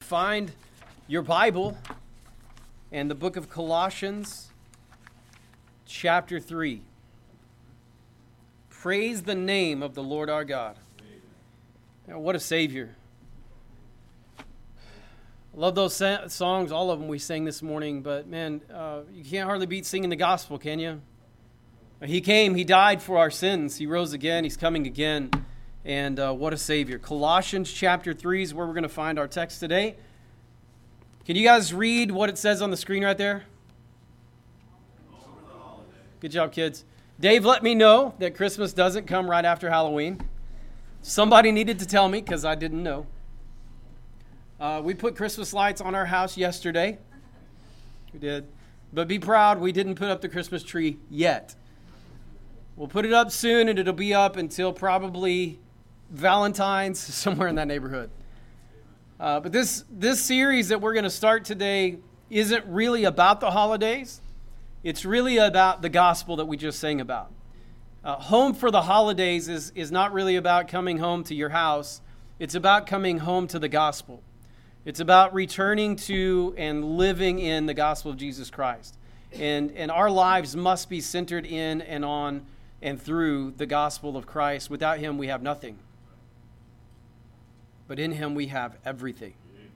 find your Bible and the book of Colossians, chapter 3. Praise the name of the Lord our God. Now, what a Savior. I love those songs, all of them we sang this morning, but man, you can't hardly beat singing the gospel, can you? He came, He died for our sins, He rose again, He's coming again, and what a Savior. Colossians chapter 3 is where we're going to find our text today. Can you guys read what it says on the screen right there? Good job, kids. Dave let me know that Christmas doesn't come right after Halloween. Somebody needed to tell me because I didn't know. We put Christmas lights on our house yesterday. We did. But be proud, we didn't put up the Christmas tree yet. We'll put it up soon, and it'll be up until probably Valentine's, somewhere in that neighborhood. But this series that we're going to start today isn't really about the holidays. It's really about the gospel that we just sang about. Home for the holidays is not really about coming home to your house. It's about coming home to the gospel. It's about returning to and living in the gospel of Jesus Christ. And our lives must be centered in and on and through the gospel of Christ. Without Him, we have nothing. But in Him, we have everything.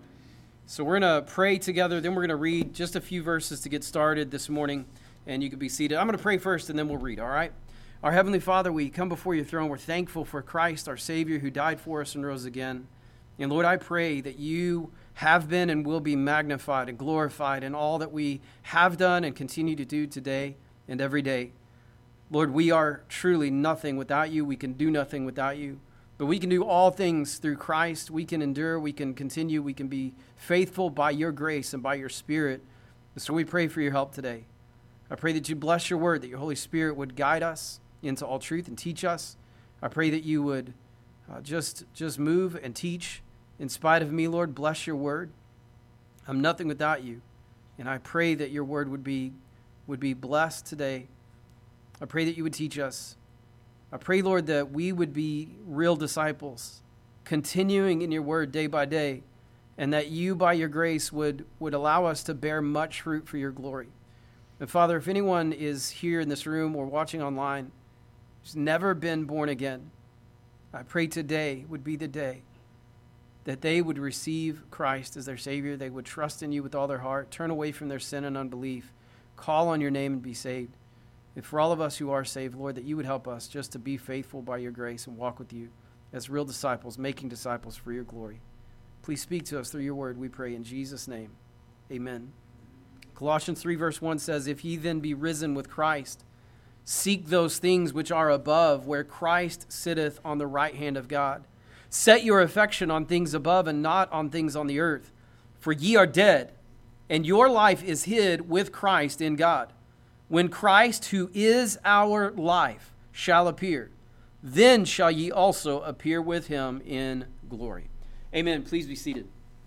So we're going to pray together. Then we're going to read just a few verses to get started this morning. And you can be seated. I'm going to pray first, and then we'll read, all right? Our Heavenly Father, we come before your throne. We're thankful for Christ, our Savior, who died for us and rose again. And Lord, I pray that you have been and will be magnified and glorified in all that we have done and continue to do today and every day. Lord, we are truly nothing without you. We can do nothing without you. But we can do all things through Christ. We can endure, we can continue, we can be faithful by your grace and by your Spirit. And so we pray for your help today. I pray that you bless your word, that your Holy Spirit would guide us into all truth and teach us. I pray that you would just move and teach in spite of me, Lord. Bless your word. I'm nothing without you. And I pray that your word would be blessed today. I pray that you would teach us. I pray, Lord, that we would be real disciples, continuing in your word day by day, and that you, by your grace, would allow us to bear much fruit for your glory. And Father, if anyone is here in this room or watching online who's never been born again, I pray today would be the day that they would receive Christ as their Savior. They would trust in you with all their heart, turn away from their sin and unbelief, call on your name and be saved. And for all of us who are saved, Lord, that you would help us just to be faithful by your grace and walk with you as real disciples, making disciples for your glory. Please speak to us through your word, we pray in Jesus' name. Amen. Colossians 3 verse 1 says, "If ye then be risen with Christ, seek those things which are above, where Christ sitteth on the right hand of God. Set your affection on things above and not on things on the earth. For ye are dead, and your life is hid with Christ in God. When Christ, who is our life, shall appear, then shall ye also appear with him in glory." Amen. Please be seated.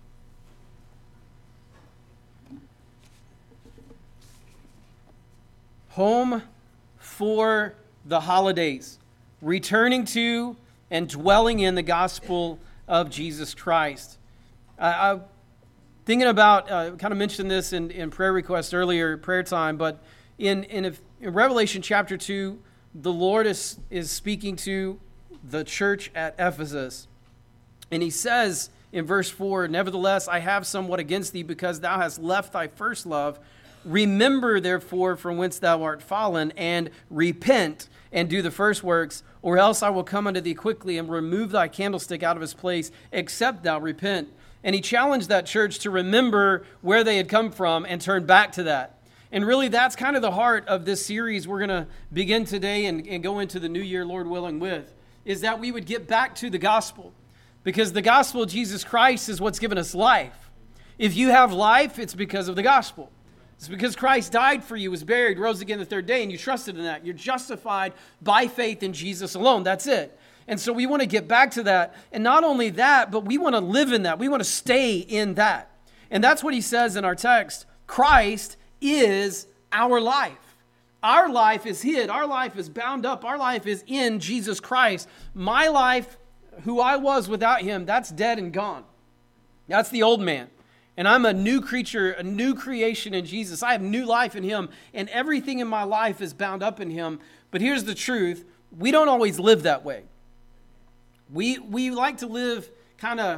Home for the holidays. Returning to and dwelling in the gospel of Jesus Christ. I'm thinking about, kind of mentioned this in prayer request earlier, prayer time, but in Revelation chapter 2, the Lord is speaking to the church at Ephesus. And he says in verse 4, "Nevertheless, I have somewhat against thee, because thou hast left thy first love. Remember, therefore, from whence thou art fallen, and repent, and do the first works, or else I will come unto thee quickly, and remove thy candlestick out of his place, except thou repent." And he challenged that church to remember where they had come from and turn back to that. And really, that's kind of the heart of this series we're going to begin today and go into the new year, Lord willing, with, is that we would get back to the gospel. Because the gospel of Jesus Christ is what's given us life. If you have life, it's because of the gospel. It's because Christ died for you, was buried, rose again the third day, and you trusted in that. You're justified by faith in Jesus alone. That's it. And so we want to get back to that. And not only that, but we want to live in that. We want to stay in that. And that's what he says in our text. Christ is our life. Our life is hid. Our life is bound up. Our life is in Jesus Christ. My life, who I was without him, that's dead and gone. That's the old man. And I'm a new creature, a new creation in Jesus. I have new life in him, and everything in my life is bound up in him. But here's the truth. We don't always live that way. We like to live kind of,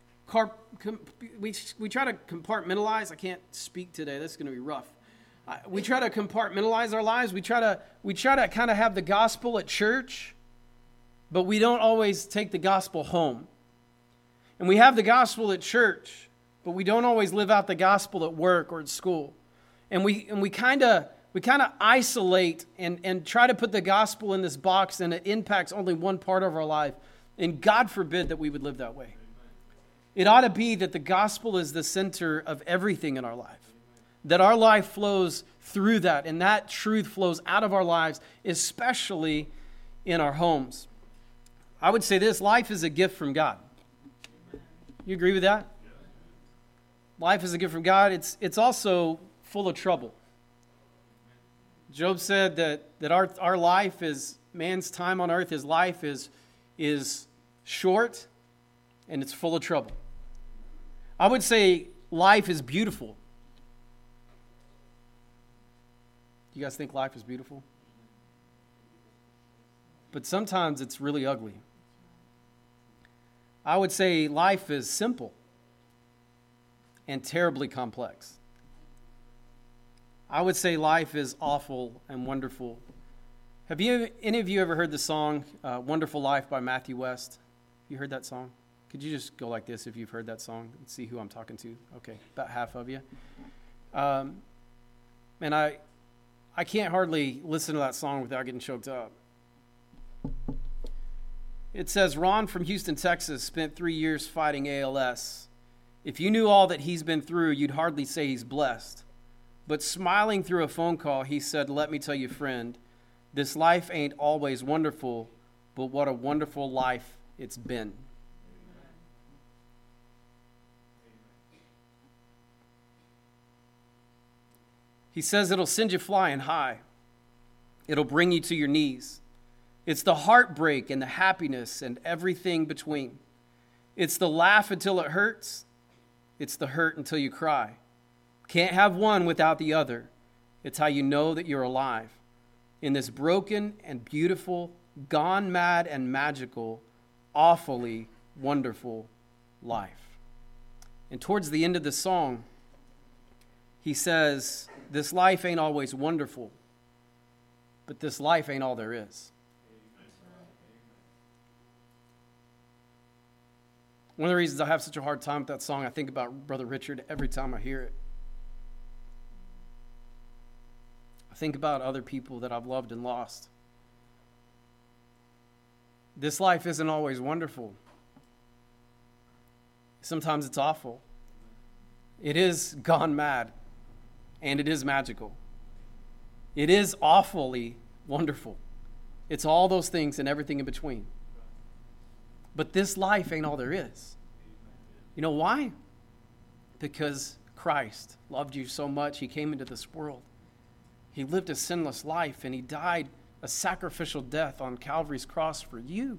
we try to compartmentalize. I can't speak today. This is going to be rough. We try to compartmentalize our lives. We try to kind of have the gospel at church, but we don't always take the gospel home. And we have the gospel at church, but we don't always live out the gospel at work or at school. And we kind of isolate and try to put the gospel in this box, and it impacts only one part of our life. And God forbid that we would live that way. It ought to be that the gospel is the center of everything in our life. That our life flows through that, and that truth flows out of our lives, especially in our homes. I would say this: life is a gift from God. You agree with that? Life is a gift from God. It's also full of trouble. Job said that our life is, man's time on earth, his life is short, and it's full of trouble. I would say life is beautiful. Do you guys think life is beautiful? But sometimes it's really ugly. I would say life is simple and terribly complex. I would say life is awful and wonderful. Have any of you ever heard the song Wonderful Life by Matthew West? You heard that song? Could you just go like this if you've heard that song and see who I'm talking to? Okay, about half of you. And I can't hardly listen to that song without getting choked up. It says, Ron from Houston, Texas, spent 3 years fighting ALS. If you knew all that he's been through, you'd hardly say he's blessed. But smiling through a phone call, he said, let me tell you, friend, this life ain't always wonderful, but what a wonderful life it's been. He says it'll send you flying high. It'll bring you to your knees. It's the heartbreak and the happiness and everything between. It's the laugh until it hurts. It's the hurt until you cry. Can't have one without the other. It's how you know that you're alive. In this broken and beautiful, gone mad and magical, awfully wonderful life. And towards the end of the song, he says, this life ain't always wonderful, but this life ain't all there is. One of the reasons I have such a hard time with that song, I think about Brother Richard every time I hear it. I think about other people that I've loved and lost. This life isn't always wonderful. Sometimes it's awful. It is gone mad, and it is magical. It is awfully wonderful. It's all those things and everything in between. But this life ain't all there is. You know why? Because Christ loved you so much, he came into this world. He lived a sinless life, and he died a sacrificial death on Calvary's cross for you.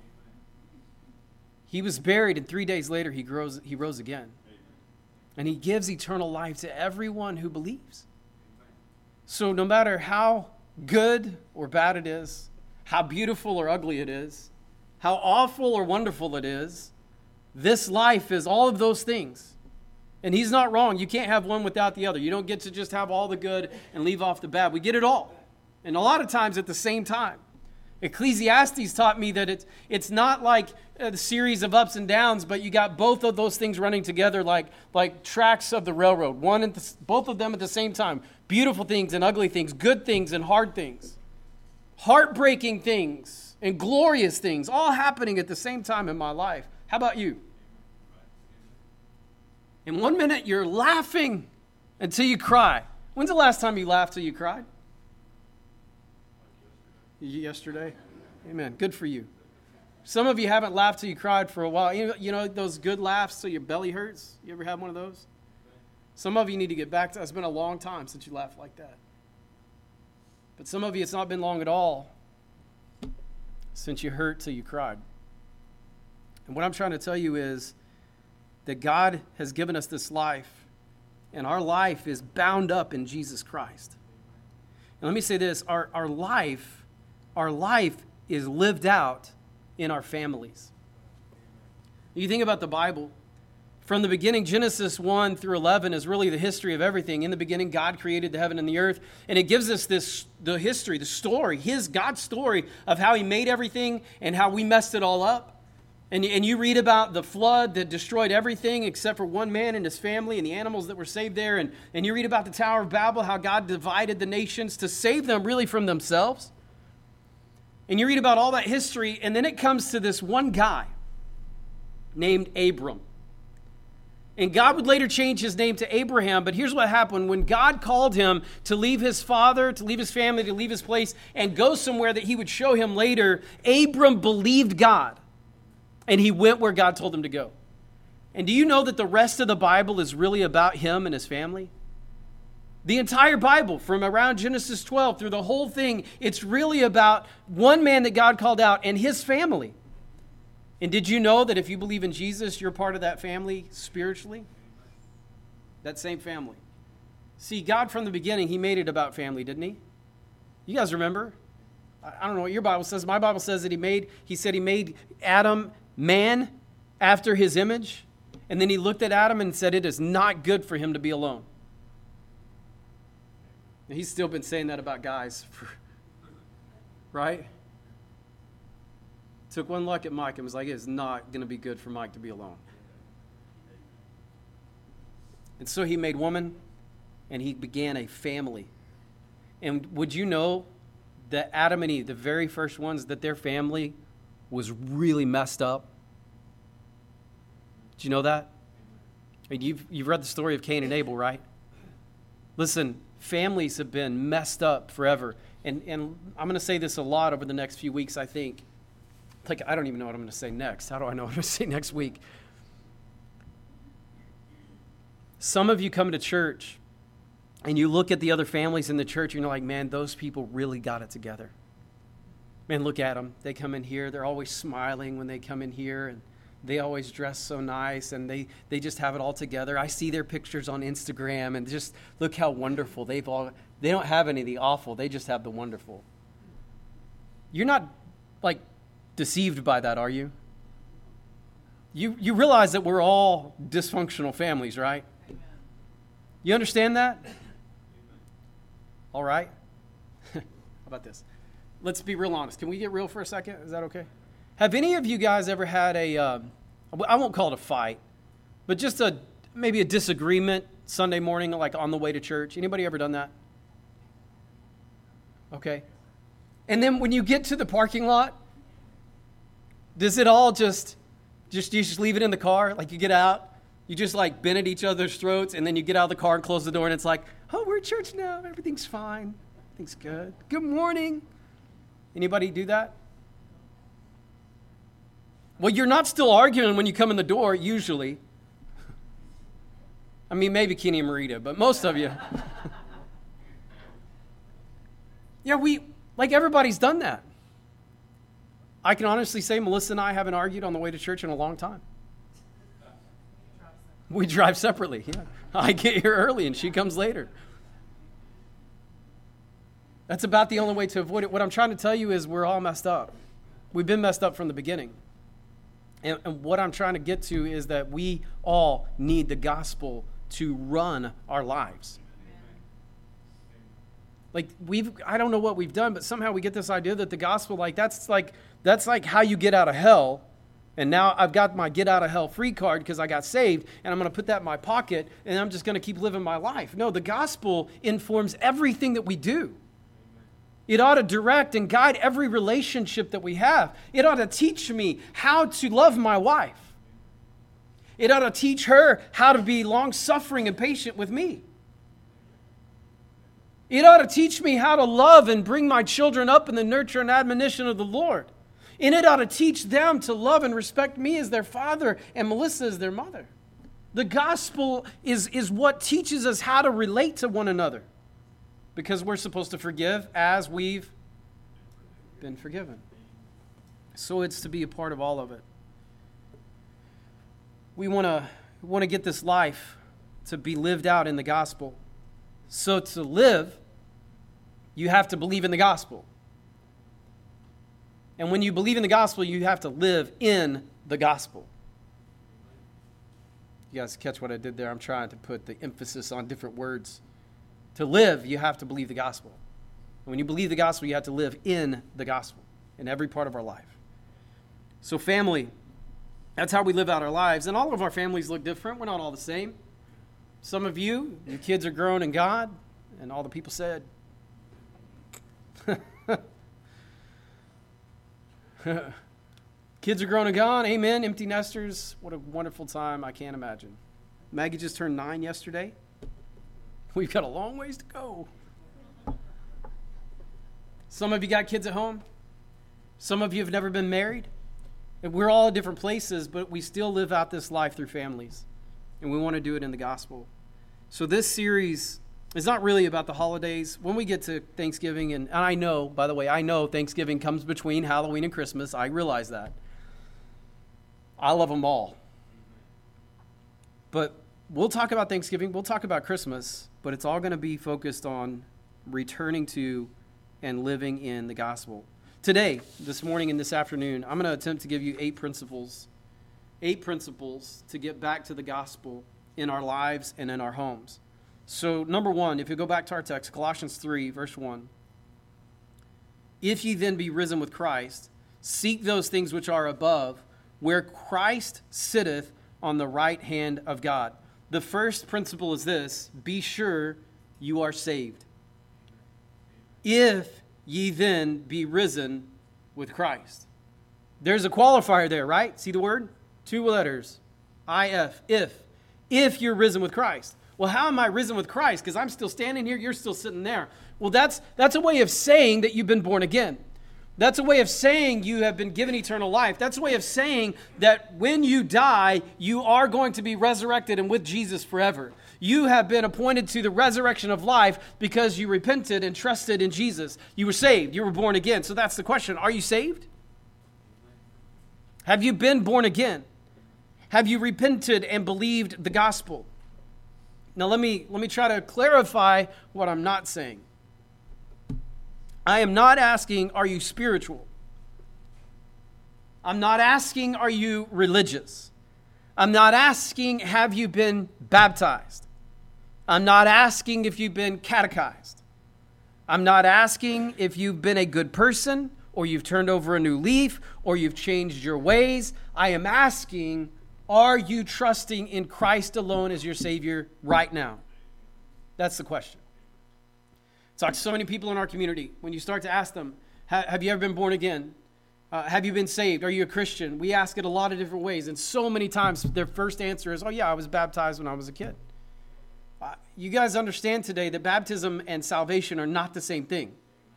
He was buried, and 3 days later he rose again. And he gives eternal life to everyone who believes. So no matter how good or bad it is, how beautiful or ugly it is, how awful or wonderful it is, this life is all of those things. And he's not wrong. You can't have one without the other. You don't get to just have all the good and leave off the bad. We get it all. And a lot of times at the same time. Ecclesiastes taught me that it's not like a series of ups and downs, but you got both of those things running together like tracks of the railroad. Both of them at the same time. Beautiful things and ugly things, good things and hard things. Heartbreaking things and glorious things, all happening at the same time in my life. How about you? In 1 minute, you're laughing until you cry. When's the last time you laughed till you cried? Yesterday? Amen. Good for you. Some of you haven't laughed till you cried for a while. You know those good laughs till your belly hurts? You ever have one of those? Some of you need to get back to that. It's been a long time since you laughed like that. But some of you, it's not been long at all since you hurt till you cried. And what I'm trying to tell you is that God has given us this life, and our life is bound up in Jesus Christ. And let me say this, our life is lived out in our families. You think about the Bible, from the beginning, Genesis 1 through 11 is really the history of everything. In the beginning, God created the heaven and the earth, and it gives us the history, the story, God's story of how he made everything and how we messed it all up. And you read about the flood that destroyed everything except for one man and his family and the animals that were saved there. And you read about the Tower of Babel, how God divided the nations to save them really from themselves. And you read about all that history, and then it comes to this one guy named Abram. And God would later change his name to Abraham, but here's what happened. When God called him to leave his father, to leave his family, to leave his place, and go somewhere that he would show him later, Abram believed God, and he went where God told him to go. And do you know that the rest of the Bible is really about him and his family? The entire Bible, from around Genesis 12 through the whole thing, it's really about one man that God called out and his family. And did you know that if you believe in Jesus, you're part of that family spiritually? That same family. See, God from the beginning, he made it about family, didn't he? You guys remember? I don't know what your Bible says. My Bible says that he said he made Adam man after his image. And then he looked at Adam and said, it is not good for him to be alone. And he's still been saying that about guys, right? Took one look at Mike and was like, it's not going to be good for Mike to be alone. And so he made woman, and he began a family. And would you know that Adam and Eve, the very first ones, that their family was really messed up? Did you know that? I mean, you've read the story of Cain and Abel, right? Listen, families have been messed up forever. And I'm going to say this a lot over the next few weeks, I think. Like, I don't even know what I'm going to say next. How do I know what I'm going to say next week? Some of you come to church and you look at the other families in the church and you're like, man, those people really got it together. Man, look at them. They come in here. They're always smiling when they come in here, and they always dress so nice, and they just have it all together. I see their pictures on Instagram, and just look how wonderful they don't have any of the awful. They just have the wonderful. You're not, like, deceived by that, are you? You realize that we're all dysfunctional families, right? Amen. You understand that? Amen. All right. How about this? Let's be real honest. Can we get real for a second? Is that okay? Have any of you guys ever had I won't call it a fight, but just maybe a disagreement Sunday morning, like on the way to church? Anybody ever done that? Okay. And then when you get to the parking lot, does it all just you just leave it in the car? Like, you get out, you just like bend at each other's throats, and then you get out of the car and close the door, and it's like, oh, we're at church now. Everything's fine. Everything's good. Good morning. Anybody do that? Well, you're not still arguing when you come in the door, usually. I mean, maybe Kenny and Marita, but most of you. Yeah, everybody's done that. I can honestly say Melissa and I haven't argued on the way to church in a long time. We drive separately. Yeah. I get here early and she comes later. That's about the only way to avoid it. What I'm trying to tell you is we're all messed up. We've been messed up from the beginning. And what I'm trying to get to is that we all need the gospel to run our lives. Like, I don't know what we've done, but somehow we get this idea that the gospel, that's like how you get out of hell. And now I've got my get out of hell free card because I got saved, and I'm going to put that in my pocket, and I'm just going to keep living my life. No, the gospel informs everything that we do. It ought to direct and guide every relationship that we have. It ought to teach me how to love my wife. It ought to teach her how to be long-suffering and patient with me. It ought to teach me how to love and bring my children up in the nurture and admonition of the Lord. And it ought to teach them to love and respect me as their father and Melissa as their mother. The gospel is what teaches us how to relate to one another, because we're supposed to forgive as we've been forgiven. So it's to be a part of all of it. We want to want to get this life to be lived out in the gospel. So to live, you have to believe in the gospel. And when you believe in the gospel, you have to live in the gospel. You guys catch what I did there? I'm trying to put the emphasis on different words. To live, you have to believe the gospel. And when you believe the gospel, you have to live in the gospel in every part of our life. So family, that's how we live out our lives. And all of our families look different. We're not all the same. Some of you, your kids are grown in God, and all the people said. Kids are grown and gone. Amen. Empty nesters. What a wonderful time. I can't imagine. Maggie just turned 9 yesterday. We've got a long ways to go. Some of you got kids at home. Some of you have never been married. And we're all at different places, but we still live out this life through families. And we want to do it in the gospel. So this series is not really about the holidays. When we get to Thanksgiving, and I know, by the way, I know Thanksgiving comes between Halloween and Christmas. I realize that. I love them all. But we'll talk about Thanksgiving. We'll talk about Christmas. But it's all going to be focused on returning to and living in the gospel. Today, this morning and this afternoon, I'm going to attempt to give you 8 principles to get back to the gospel in our lives and in our homes. So, number 1, if you go back to our text, Colossians 3, verse 1. If ye then be risen with Christ, seek those things which are above, where Christ sitteth on the right hand of God. The first principle is this: be sure you are saved. If ye then be risen with Christ. There's a qualifier there, right? See the word? 2 letters. I-F. If you're risen with Christ. Well, how am I risen with Christ? Because I'm still standing here, you're still sitting there. Well, that's a way of saying that you've been born again. That's a way of saying you have been given eternal life. That's a way of saying that when you die, you are going to be resurrected and with Jesus forever. You have been appointed to the resurrection of life because you repented and trusted in Jesus. You were saved. You were born again. So that's the question. Are you saved? Have you been born again? Have you repented and believed the gospel? Now let me try to clarify what I'm not saying. I am not asking, are you spiritual? I'm not asking, are you religious? I'm not asking, have you been baptized? I'm not asking if you've been catechized. I'm not asking if you've been a good person, or you've turned over a new leaf, or you've changed your ways. I am asking, are you trusting in Christ alone as your Savior right now? That's the question. Talk to so many people in our community. When you start to ask them, have you ever been born again? Have you been saved? Are you a Christian? We ask it a lot of different ways. And so many times their first answer is, oh yeah, I was baptized when I was a kid. You guys understand today that baptism and salvation are not the same thing.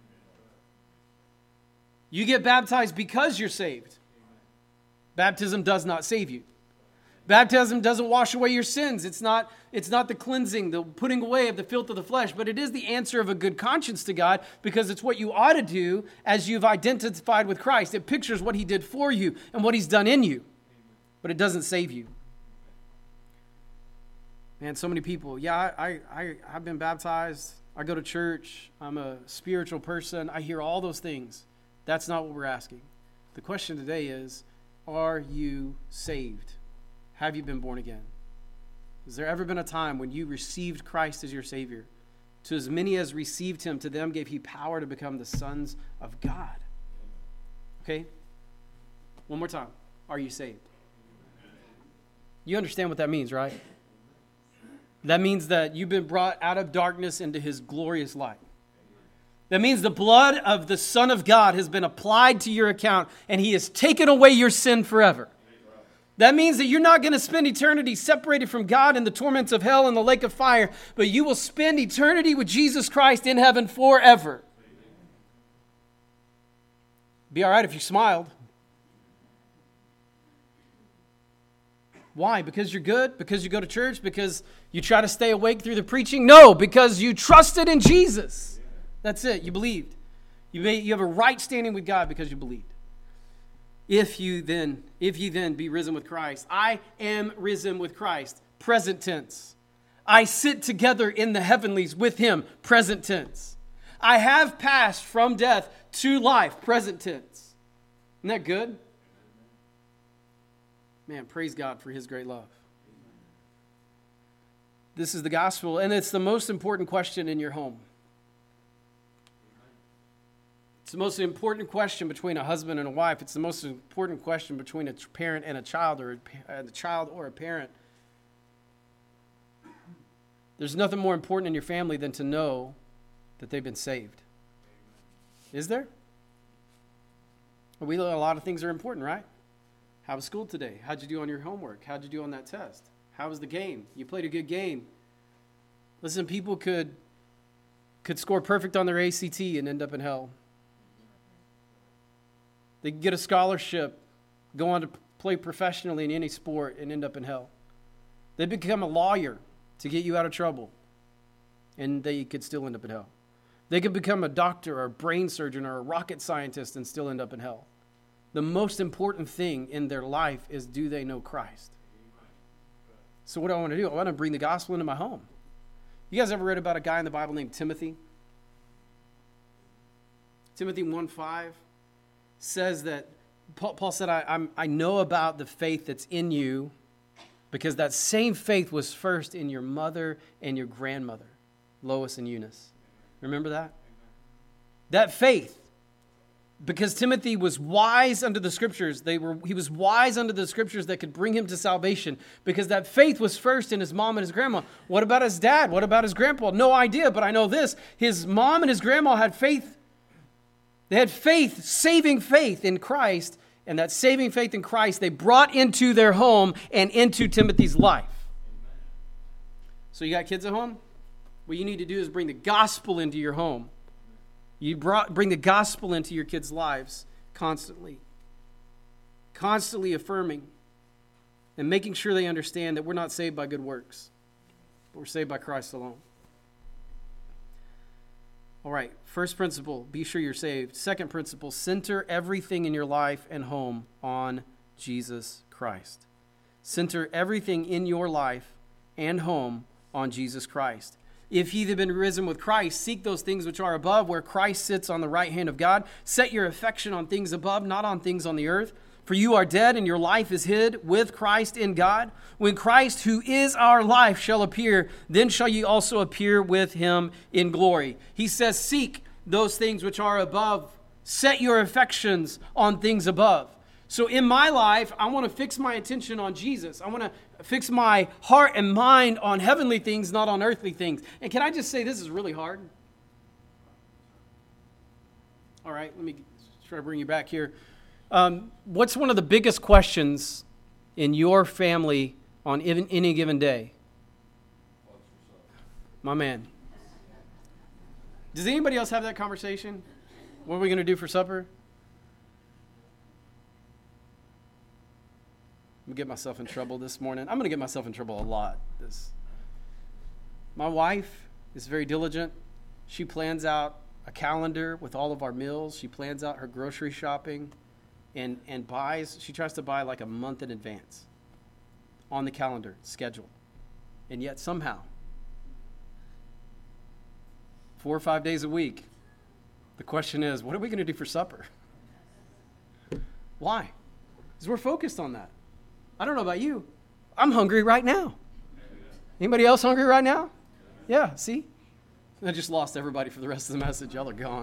You get baptized because you're saved. Baptism does not save you. Baptism doesn't wash away your sins. It's not the cleansing, the putting away of the filth of the flesh, but it is the answer of a good conscience to God because it's what you ought to do as you've identified with Christ. It pictures what he did for you and what he's done in you, but it doesn't save you. Man, so many people, I've been baptized. I go to church. I'm a spiritual person. I hear all those things. That's not what we're asking. The question today is, are you saved? Have you been born again? Has there ever been a time when you received Christ as your Savior? To as many as received him, to them gave he power to become the sons of God. Okay? One more time. Are you saved? You understand what that means, right? That means that you've been brought out of darkness into his glorious light. That means the blood of the Son of God has been applied to your account and he has taken away your sin forever. That means that you're not going to spend eternity separated from God in the torments of hell and the lake of fire, but you will spend eternity with Jesus Christ in heaven forever. Be all right if you smiled. Why? Because you're good? Because you go to church? Because you try to stay awake through the preaching? No, because you trusted in Jesus. That's it. You believed. You have a right standing with God because you believed. If you then be risen with Christ. I am risen with Christ. Present tense. I sit together in the heavenlies with him. Present tense. I have passed from death to life. Present tense. Isn't that good? Man, praise God for his great love. This is the gospel, and it's the most important question in your home. It's the most important question between a husband and a wife. It's the most important question between a parent and a child, or a child or a parent. There's nothing more important in your family than to know that they've been saved. Is there? A lot of things are important, right? How was school today? How'd you do on your homework? How'd you do on that test? How was the game? You played a good game. Listen, people could score perfect on their ACT and end up in hell. They could get a scholarship, go on to play professionally in any sport and end up in hell. They become a lawyer to get you out of trouble, and they could still end up in hell. They could become a doctor or a brain surgeon or a rocket scientist and still end up in hell. The most important thing in their life is, do they know Christ? So what do I want to do? I want to bring the gospel into my home. You guys ever read about a guy in the Bible named Timothy? Timothy 1:5 says that, Paul said, I know about the faith that's in you, because that same faith was first in your mother and your grandmother, Lois and Eunice. Remember that? That faith. Because Timothy was wise unto the scriptures. He was wise unto the scriptures that could bring him to salvation. Because that faith was first in his mom and his grandma. What about his dad? What about his grandpa? No idea, but I know this. His mom and his grandma had faith. They had faith, saving faith in Christ. And that saving faith in Christ, they brought into their home and into Timothy's life. So you got kids at home? What you need to do is bring the gospel into your home. You bring the gospel into your kids' lives constantly. Constantly affirming and making sure they understand that we're not saved by good works, but we're saved by Christ alone. All right, first principle, be sure you're saved. Second principle, center everything in your life and home on Jesus Christ. Center everything in your life and home on Jesus Christ. If ye have been risen with Christ, seek those things which are above, where Christ sits on the right hand of God. Set your affection on things above, not on things on the earth. For you are dead, and your life is hid with Christ in God. When Christ, who is our life, shall appear, then shall ye also appear with him in glory. He says, seek those things which are above. Set your affections on things above. So in my life, I want to fix my attention on Jesus. I want to fix my heart and mind on heavenly things, not on earthly things. And can I just say, this is really hard? All right, let me try to bring you back here. What's one of the biggest questions in your family on any given day? My man. Does anybody else have that conversation? What are we going to do for supper? I'm going to get myself in trouble this morning. I'm going to get myself in trouble a lot. My wife is very diligent. She plans out a calendar with all of our meals. She plans out her grocery shopping and buys. She tries to buy like a month in advance on the calendar, schedule. And yet somehow, 4 or 5 days a week, the question is, what are we going to do for supper? Why? Because we're focused on that. I don't know about you. I'm hungry right now. Anybody else hungry right now? Yeah, see? I just lost everybody for the rest of the message. Y'all are gone.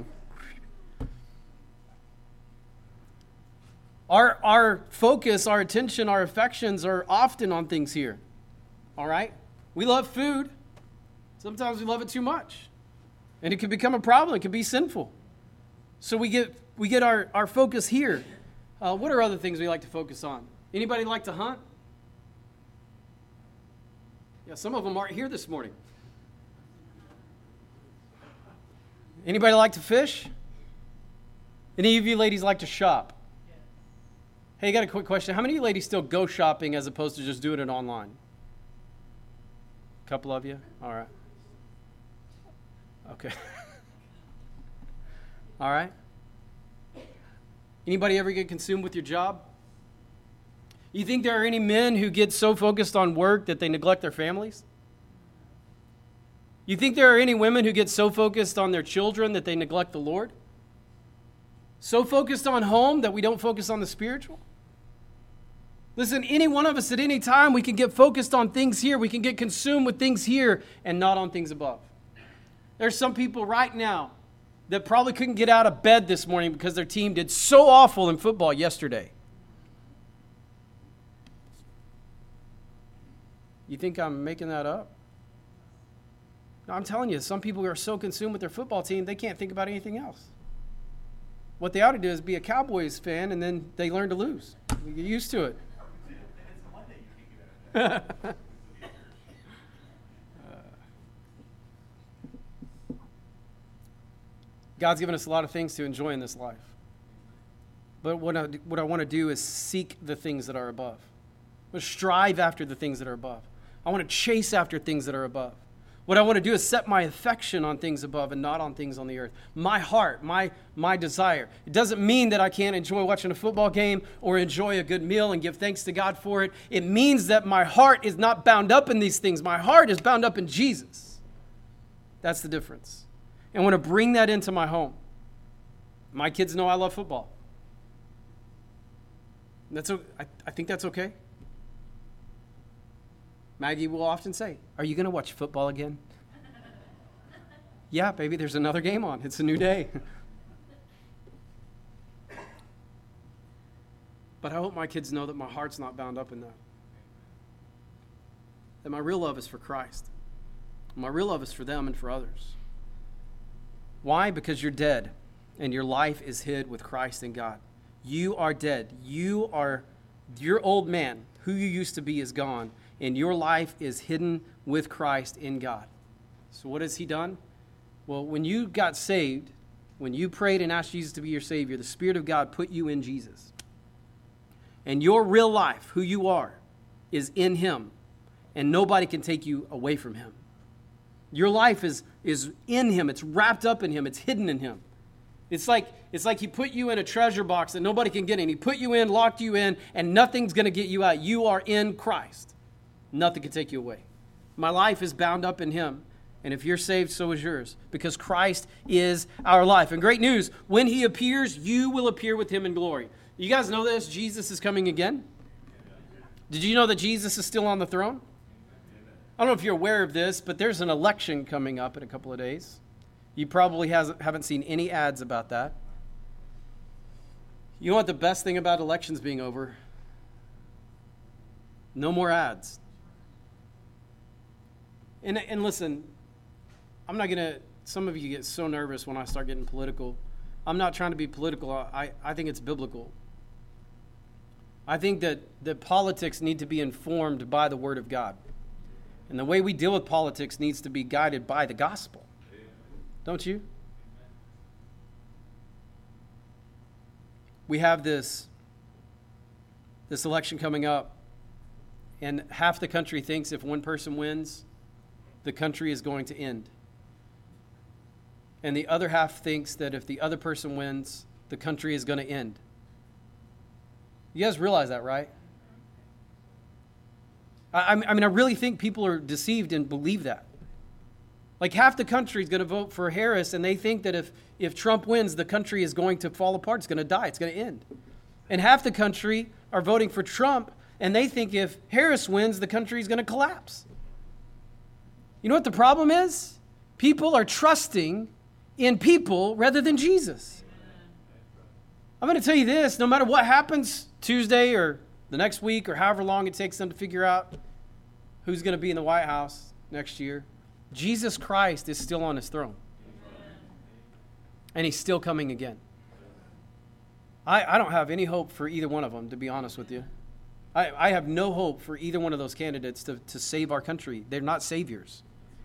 Our focus, our attention, our affections are often on things here. All right? We love food. Sometimes we love it too much. And it can become a problem. It can be sinful. So we get our focus here. What are other things we like to focus on? Anybody like to hunt? Yeah, some of them aren't here this morning. Anybody like to fish? Any of you ladies like to shop? Hey, I got a quick question. How many of you ladies still go shopping as opposed to just doing it online? A couple of you? All right. Okay. All right. Anybody ever get consumed with your job? You think there are any men who get so focused on work that they neglect their families? You think there are any women who get so focused on their children that they neglect the Lord? So focused on home that we don't focus on the spiritual? Listen, any one of us at any time, we can get focused on things here. We can get consumed with things here and not on things above. There's some people right now that probably couldn't get out of bed this morning because their team did so awful in football yesterday. You think I'm making that up? No, I'm telling you, some people are so consumed with their football team, they can't think about anything else. What they ought to do is be a Cowboys fan, and then they learn to lose. You get used to it. God's given us a lot of things to enjoy in this life. But what I want to do is seek the things that are above. I want to strive after the things that are above. I want to chase after things that are above. What I want to do is set my affection on things above and not on things on the earth. My heart, my desire. It doesn't mean that I can't enjoy watching a football game or enjoy a good meal and give thanks to God for it. It means that my heart is not bound up in these things. My heart is bound up in Jesus. That's the difference. And I want to bring that into my home. My kids know I love football. I think that's okay. Maggie will often say, "Are you going to watch football again?" Yeah, baby, there's another game on. It's a new day. But I hope my kids know that my heart's not bound up in that. That my real love is for Christ. My real love is for them and for others. Why? Because you're dead and your life is hid with Christ in God. You are dead. Your old man, who you used to be, is gone. And your life is hidden with Christ in God. So what has he done? Well, when you got saved, when you prayed and asked Jesus to be your Savior, the Spirit of God put you in Jesus. And your real life, who you are, is in him. And nobody can take you away from him. Your life is in him. It's wrapped up in him. It's hidden in him. It's like he put you in a treasure box that nobody can get in. He put you in, locked you in, and nothing's going to get you out. You are in Christ. Nothing can take you away. My life is bound up in him. And if you're saved, so is yours. Because Christ is our life. And great news, when he appears, you will appear with him in glory. You guys know this? Jesus is coming again. Did you know that Jesus is still on the throne? I don't know if you're aware of this, but there's an election coming up in a couple of days. You probably haven't seen any ads about that. You know what the best thing about elections being over? No more ads. And listen, I'm not going to, some of you get so nervous when I start getting political. I'm not trying to be political. I think it's biblical. I think that politics need to be informed by the Word of God. And the way we deal with politics needs to be guided by the gospel. Don't you? We have this election coming up, and half the country thinks if one person wins, the country is going to end. And the other half thinks that if the other person wins, the country is going to end. You guys realize that, right? I mean, I really think people are deceived and believe that. Like half the country is going to vote for Harris, and they think that if Trump wins, the country is going to fall apart. It's going to die. It's going to end. And half the country are voting for Trump, and they think if Harris wins, the country is going to collapse. You know what the problem is? People are trusting in people rather than Jesus. I'm going to tell you this, no matter what happens Tuesday or the next week or however long it takes them to figure out who's going to be in the White House next year, Jesus Christ is still on his throne. And he's still coming again. I don't have any hope for either one of them, to be honest with you. I have no hope for either one of those candidates to save our country. They're not saviors.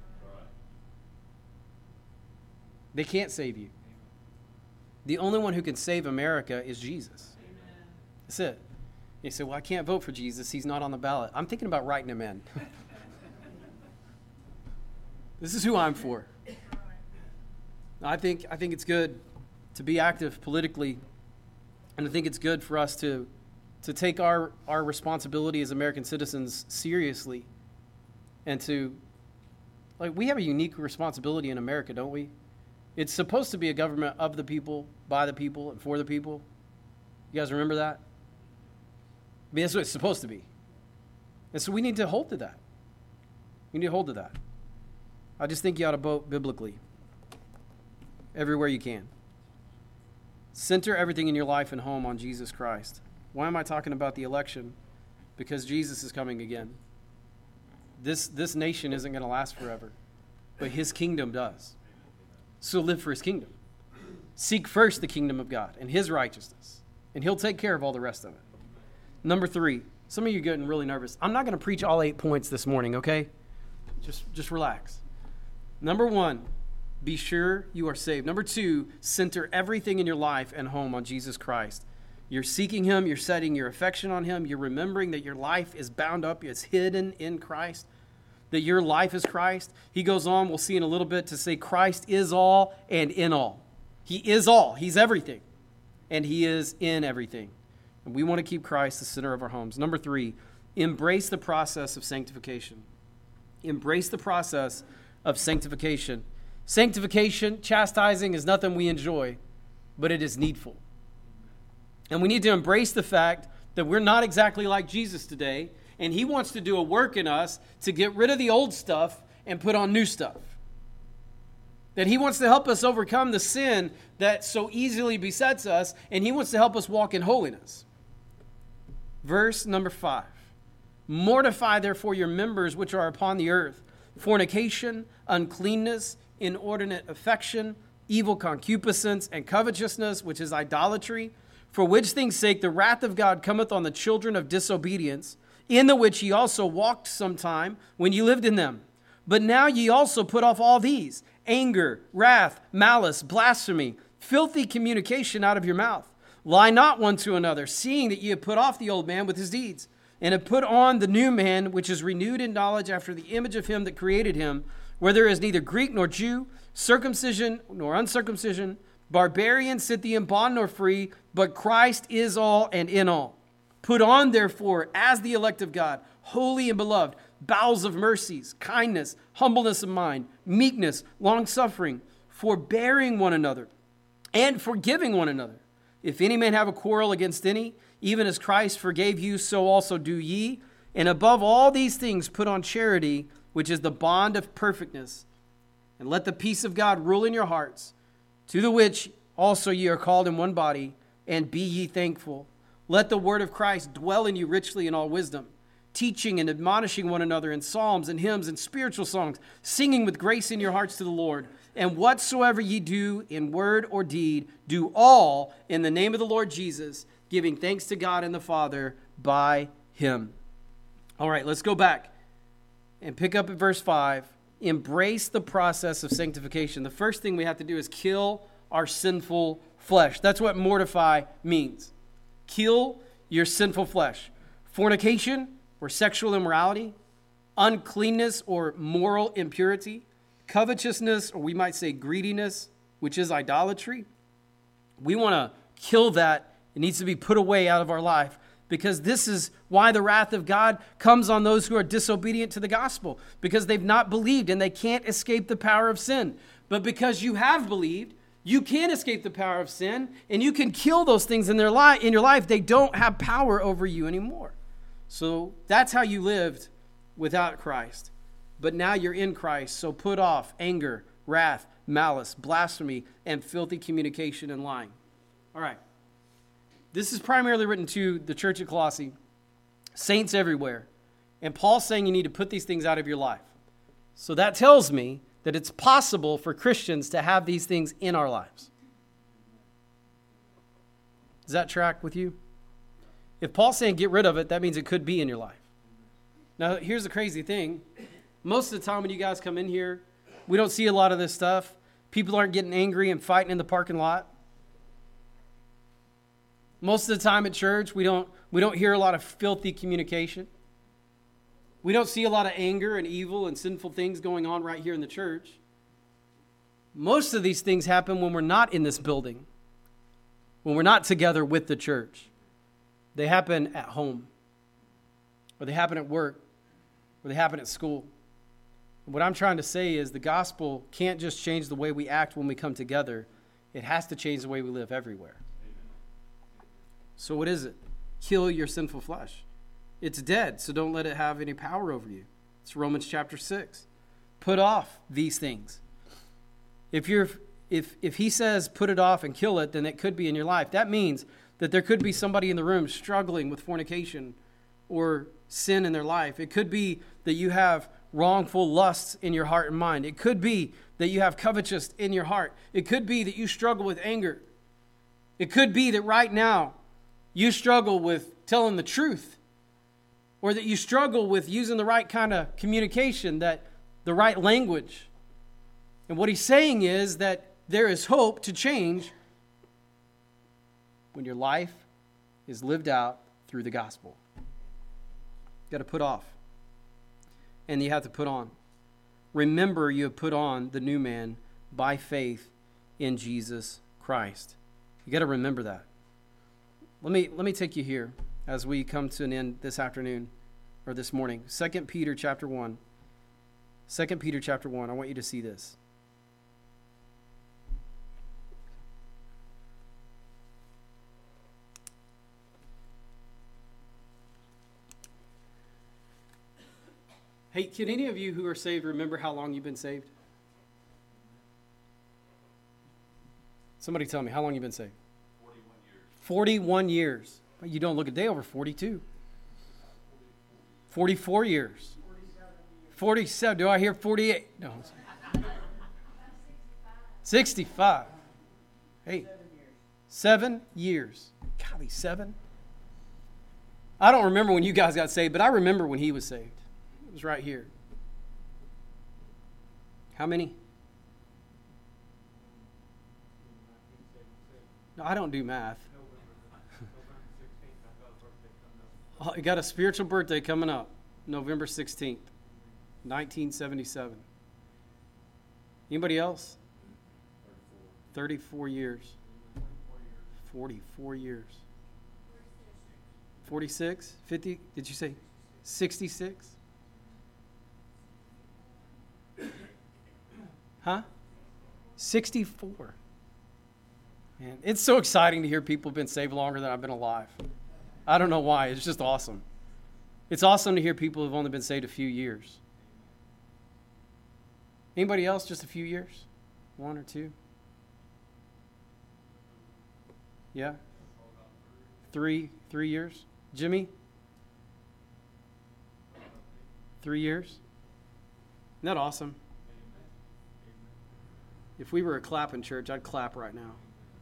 They can't save you. The only one who can save America is Jesus. That's it. You say, well, I can't vote for Jesus. He's not on the ballot. I'm thinking about writing him in. This is who I'm for. I think it's good to be active politically. And I think it's good for us to take our responsibility as American citizens seriously, and to, like, we have a unique responsibility in America, don't we? It's supposed to be a government of the people, by the people, and for the people. You guys remember that? I mean, that's what it's supposed to be. And so we need to hold to that. We need to hold to that. I just think you ought to vote biblically everywhere you can. Center everything in your life and home on Jesus Christ. Why am I talking about the election? Because Jesus is coming again. This nation isn't going to last forever, but his kingdom does. So live for his kingdom. Seek first the kingdom of God and his righteousness, and he'll take care of all the rest of it. Number 3, some of you are getting really nervous. I'm not going to preach all 8 points this morning, okay? Just relax. Number 1, be sure you are saved. Number 2, center everything in your life and home on Jesus Christ. You're seeking him, you're setting your affection on him, you're remembering that your life is bound up, it's hidden in Christ, that your life is Christ. He goes on, we'll see in a little bit, to say Christ is all and in all. He is all. He's everything. And he is in everything. And we want to keep Christ the center of our homes. Number 3, embrace the process of sanctification. Embrace the process of sanctification. Sanctification, chastising, is nothing we enjoy, but it is needful. And we need to embrace the fact that we're not exactly like Jesus today, and he wants to do a work in us to get rid of the old stuff and put on new stuff. That he wants to help us overcome the sin that so easily besets us, and he wants to help us walk in holiness. Verse number 5. Mortify therefore your members which are upon the earth, fornication, uncleanness, inordinate affection, evil concupiscence, and covetousness, which is idolatry, for which things' sake the wrath of God cometh on the children of disobedience, in the which ye also walked sometime when ye lived in them. But now ye also put off all these: anger, wrath, malice, blasphemy, filthy communication out of your mouth. Lie not one to another, seeing that ye have put off the old man with his deeds, and have put on the new man, which is renewed in knowledge after the image of him that created him, where there is neither Greek nor Jew, circumcision nor uncircumcision, barbarian, Scythian, bond nor free, but Christ is all and in all. Put on, therefore, as the elect of God, holy and beloved, bowels of mercies, kindness, humbleness of mind, meekness, long-suffering, forbearing one another, and forgiving one another. If any man have a quarrel against any, even as Christ forgave you, so also do ye. And above all these things put on charity, which is the bond of perfectness. And let the peace of God rule in your hearts, to the which also ye are called in one body, and be ye thankful. Let the word of Christ dwell in you richly in all wisdom, teaching and admonishing one another in psalms and hymns and spiritual songs, singing with grace in your hearts to the Lord. And whatsoever ye do in word or deed, do all in the name of the Lord Jesus, giving thanks to God and the Father by him. All right, let's go back and pick up at verse 5. Embrace the process of sanctification. The first thing we have to do is kill our sinful flesh. That's what mortify means. Kill your sinful flesh. Fornication or sexual immorality, uncleanness or moral impurity, covetousness, or we might say greediness, which is idolatry. We want to kill that. It needs to be put away out of our life, because this is why the wrath of God comes on those who are disobedient to the gospel, because they've not believed and they can't escape the power of sin. But because you have believed, you can escape the power of sin, and you can kill those things in your life. They don't have power over you anymore. So that's how you lived without Christ. But now you're in Christ, so put off anger, wrath, malice, blasphemy, and filthy communication and lying. All right. This is primarily written to the church at Colossae, saints everywhere. And Paul's saying you need to put these things out of your life. So that tells me that it's possible for Christians to have these things in our lives. Does that track with you? If Paul's saying get rid of it, that means it could be in your life. Now, here's the crazy thing. Most of the time when you guys come in here, we don't see a lot of this stuff. People aren't getting angry and fighting in the parking lot. Most of the time at church, we don't hear a lot of filthy communication. We don't see a lot of anger and evil and sinful things going on right here in the church. Most of these things happen when we're not in this building. when we're not together with the church. They happen at home, or they happen at work, or they happen at school. What I'm trying to say is the gospel can't just change the way we act when we come together. It has to change the way we live everywhere. So what is it? Kill your sinful flesh. It's dead, so don't let it have any power over you. It's Romans chapter 6. Put off these things. If he says put it off and kill it, then it could be in your life. That means that there could be somebody in the room struggling with fornication or sin in their life. It could be that you have wrongful lusts in your heart and mind. It could be that you have covetous in your heart. It could be that you struggle with anger. It could be that right now you struggle with telling the truth, or that you struggle with using the right kind of communication, that the right language. And what he's saying is that there is hope to change when your life is lived out through the gospel. You've got to put off, and you have to put on. Remember, you have put on the new man by faith in Jesus Christ. You got to remember that. Let me take you here as we come to an end this afternoon or this morning. 2 Peter chapter 1. 2 Peter chapter 1. I want you to see this. Hey, can any of you who are saved remember how long you've been saved? Somebody tell me, how long you've been saved? 41 years. You don't look a day over 42. 44 years. 47. Do I hear 48? No. 65. Hey, 7 years. Golly, 7? I don't remember when you guys got saved, but I remember when he was saved. It was right here. How many? No, I don't do math. Oh, you got a spiritual birthday coming up, November 16th, 1977. Anybody else? 34 years. 44 years. 46? 50? Did you say 66? Huh? 64. Man, it's so exciting to hear people have been saved longer than I've been alive. I don't know why. It's just awesome. It's awesome to hear people who've only been saved a few years. Anybody else just a few years? 1 or 2? Yeah? 3 years? Jimmy? 3 years? Isn't that awesome? If we were a clapping church, I'd clap right now.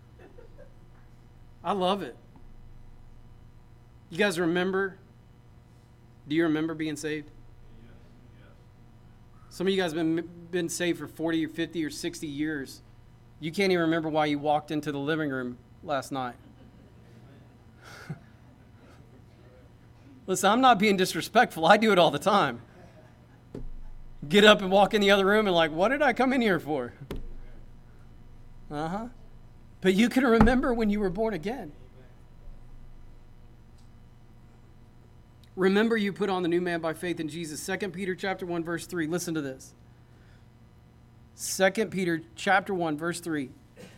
I love it. You guys remember? Do you remember being saved? Some of you guys have been saved for 40 or 50 or 60 years. You can't even remember why you walked into the living room last night. Listen, I'm not being disrespectful. I do it all the time. Get up and walk in the other room and like, what did I come in here for? But you can remember when you were born again. Remember, you put on the new man by faith in Jesus. 2 Peter chapter 1, verse 3. Listen to this. 2 Peter chapter 1, verse 3.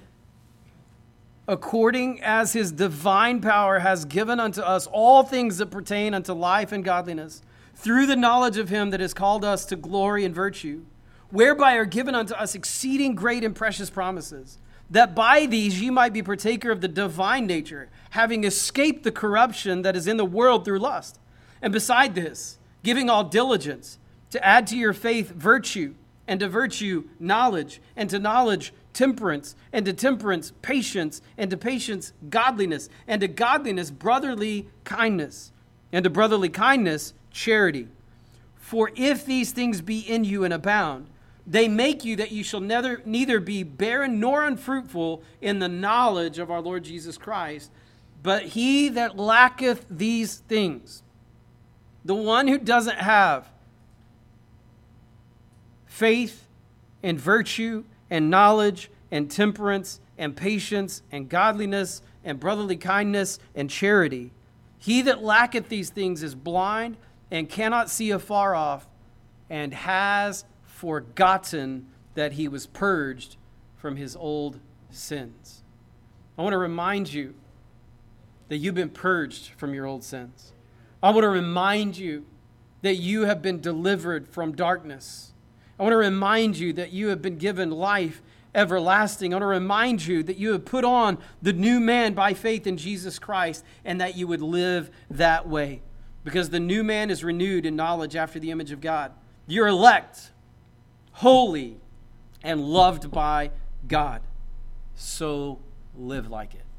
According as his divine power has given unto us all things that pertain unto life and godliness, through the knowledge of him that has called us to glory and virtue, whereby are given unto us exceeding great and precious promises, that by these ye might be partaker of the divine nature, having escaped the corruption that is in the world through lust. And beside this, giving all diligence, to add to your faith virtue, and to virtue knowledge, and to knowledge temperance, and to temperance patience, and to patience godliness, and to godliness brotherly kindness, and to brotherly kindness charity. For if these things be in you and abound, they make you that you shall neither be barren nor unfruitful in the knowledge of our Lord Jesus Christ. But he that lacketh these things, the one who doesn't have faith and virtue and knowledge and temperance and patience and godliness and brotherly kindness and charity. He that lacketh these things is blind and cannot see afar off, and has forgotten that he was purged from his old sins. I want to remind you that you've been purged from your old sins. I want to remind you that you have been delivered from darkness. I want to remind you that you have been given life everlasting. I want to remind you that you have put on the new man by faith in Jesus Christ, and that you would live that way, because the new man is renewed in knowledge after the image of God. You're elect, holy, and loved by God. So live like it.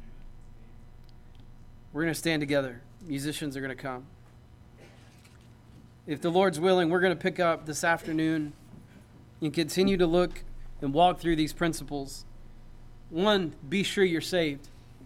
We're going to stand together. Musicians are going to come. If the Lord's willing, we're going to pick up this afternoon and continue to look and walk through these principles. One, be sure you're saved.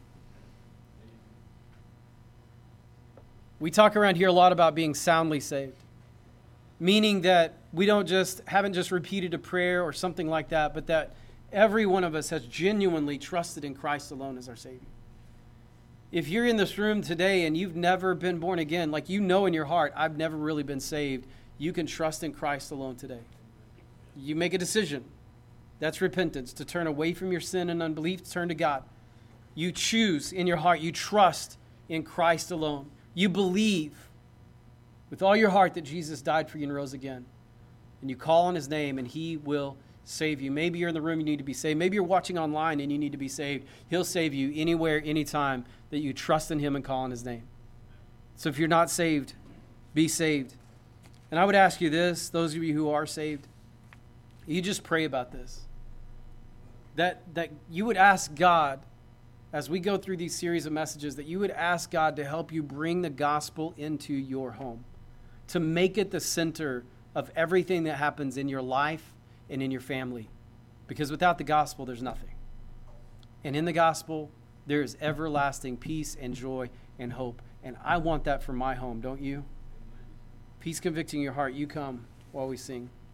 We talk around here a lot about being soundly saved, meaning that we haven't just repeated a prayer or something like that, but that every one of us has genuinely trusted in Christ alone as our Savior. If you're in this room today and you've never been born again, like you know in your heart, I've never really been saved, you can trust in Christ alone today. You make a decision. That's repentance, to turn away from your sin and unbelief, to turn to God. You choose in your heart, you trust in Christ alone. You believe with all your heart that Jesus died for you and rose again. And you call on his name and he will save you. Maybe you're in the room, you need to be saved. Maybe you're watching online and you need to be saved. He'll save you anywhere, anytime that you trust in him and call on his name. So if you're not saved, be saved. And I would ask you this, those of you who are saved, you just pray about this. That you would ask God, as we go through these series of messages, that you would ask God to help you bring the gospel into your home, to make it the center of everything that happens in your life and in your family. Because without the gospel, there's nothing. And in the gospel, there is everlasting peace and joy and hope. And I want that for my home, don't you? Peace convicting your heart. You come while we sing.